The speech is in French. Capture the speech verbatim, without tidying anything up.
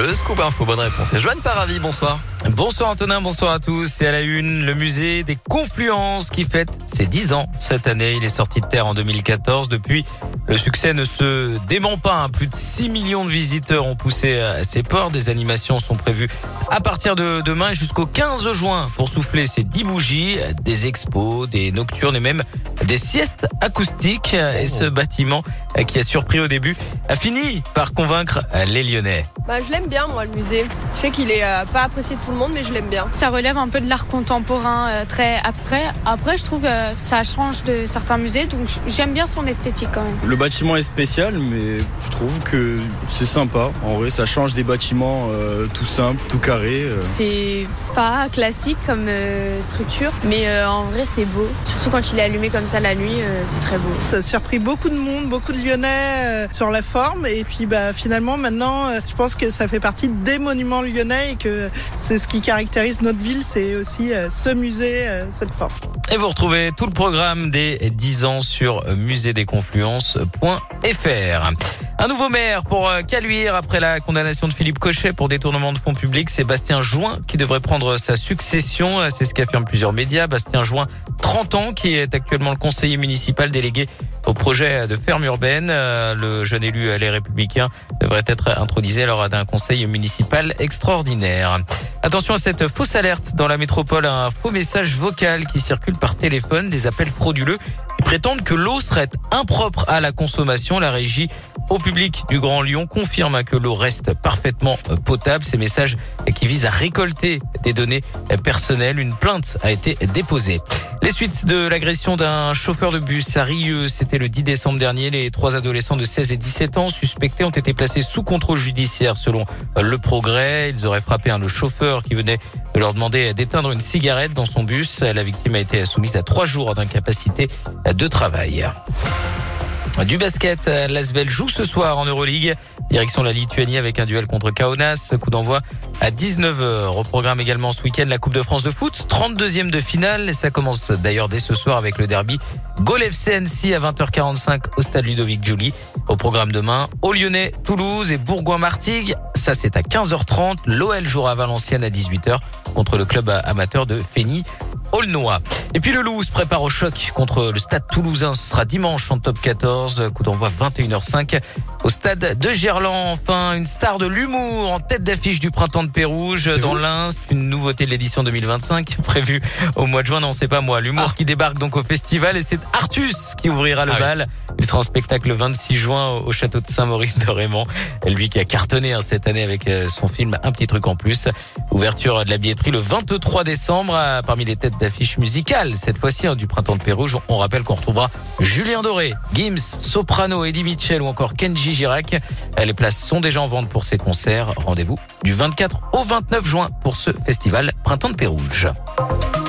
Le scoop info, bonne réponse. Et Joanne Paravi, bonsoir. Bonsoir Antonin, bonsoir à tous. C'est à la une, le musée des Confluences qui fête ses dix ans cette année. Il est sorti de terre en deux mille quatorze. Depuis, le succès ne se dément pas. Plus de six millions de visiteurs ont poussé à ses portes. Des animations sont prévues à partir de demain jusqu'au quinze juin pour souffler ces dix bougies, des expos, des nocturnes et même des siestes acoustiques. Et ce bâtiment qui a surpris au début a fini par convaincre les Lyonnais. Bah, je l'aime bien, moi, le musée. Je sais qu'il est euh, pas apprécié de tout le monde, mais je l'aime bien. Ça relève un peu de l'art contemporain euh, très abstrait. Après, je trouve euh, ça change de certains musées, donc j'aime bien son esthétique quand même. Le bâtiment est spécial, mais je trouve que c'est sympa. En vrai, ça change des bâtiments euh, tout simples, tout carrés. Euh. C'est pas classique comme euh, structure, mais euh, en vrai, c'est beau. Surtout quand il est allumé comme ça la nuit, euh, c'est très beau. Ça a surpris beaucoup de monde, beaucoup de Lyonnais euh, sur la forme. Et puis, bah, finalement, maintenant, euh, je pense que ça fait partie des monuments lyonnais et que c'est ce qui caractérise notre ville, c'est aussi euh, ce musée, euh, cette forme. Et vous retrouvez tout le programme des dix ans sur musée des confluences point f r. Un nouveau maire pour Caluire après la condamnation de Philippe Cochet pour détournement de fonds publics. C'est Bastien Join qui devrait prendre sa succession. C'est ce qu'affirment plusieurs médias. Bastien Join, trente ans, qui est actuellement le conseiller municipal délégué au projet de ferme urbaine. Le jeune élu Les Républicains devrait être intronisé lors d'un conseil municipal extraordinaire. Attention à cette fausse alerte dans la métropole. Un faux message vocal qui circule par téléphone. Des appels frauduleux qui prétendent que l'eau serait impropre à la consommation. La régie au public du Grand Lyon confirme que l'eau reste parfaitement potable. Ces messages qui visent à récolter des données personnelles. Une plainte a été déposée. Les suites de l'agression d'un chauffeur de bus à Rieux, c'était le dix décembre dernier. Les trois adolescents de seize et dix-sept ans suspectés ont été placés sous contrôle judiciaire selon Le Progrès. Ils auraient frappé le chauffeur qui venait de leur demander d'éteindre une cigarette dans son bus. La victime a été soumise à trois jours d'incapacité de travail. Du basket, l'Asvel joue ce soir en Euroleague. Direction la Lituanie avec un duel contre Kaunas. Coup d'envoi à dix-neuf heures. Au programme également ce week-end la Coupe de France de foot. trente-deuxième de finale. Ça commence d'ailleurs dès ce soir avec le derby Gol F C Annecy à vingt heures quarante-cinq au stade Ludovic Giuly. Au programme demain, au Lyonnais, Toulouse et Bourgoin-Martigues. Ça c'est à quinze heures trente. L'O L jouera à Valenciennes à dix-huit heures contre le club amateur de Fény. Aulnois. Et puis le Loup se prépare au choc contre le Stade Toulousain. Ce sera dimanche en top quatorze. Coup d'envoi vingt et une heures cinq au Stade de Gerland. Enfin, une star de l'humour en tête d'affiche du Printemps de Pérouge dans l'Ain. Une nouveauté de l'édition deux mille vingt-cinq prévue au mois de juin. Non, c'est pas moi. L'humour ah. qui débarque donc au festival et c'est Artus qui ouvrira le ah bal. Oui. Il sera en spectacle le vingt-six juin au château de Saint-Maurice de Raymond. Lui qui a cartonné hein, cette année avec son film Un petit truc en plus. Ouverture de la billetterie le vingt-trois décembre. Parmi les têtes d'affiche musicale, cette fois-ci hein, du Printemps de Pérouge, on rappelle qu'on retrouvera Julien Doré, Gims, Soprano, Eddie Mitchell ou encore Kenji Girac. Les places sont déjà en vente pour ces concerts. Rendez-vous du vingt-quatre au vingt-neuf juin pour ce festival Printemps de Pérouge.